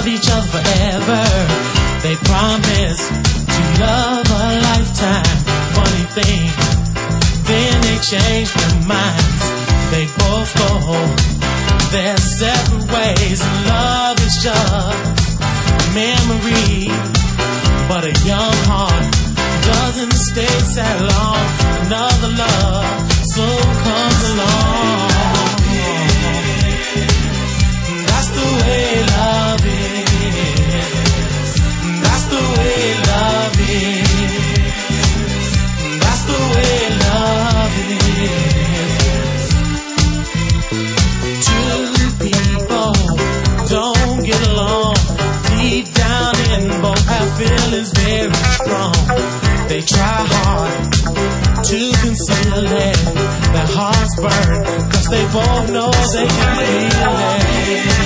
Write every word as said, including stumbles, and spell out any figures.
love each other forever. They promise to love a lifetime. Funny thing, then they change their minds. They both go their separate ways. Love is just memory, but a young heart doesn't stay sad long. Another love soon comes along. That's the way love is. That's the way love is. That's the way love is. Two people don't get along. Deep down in both have feelings very strong. They try hard to conceal it. Their hearts burn, cause they both know they can't feel it.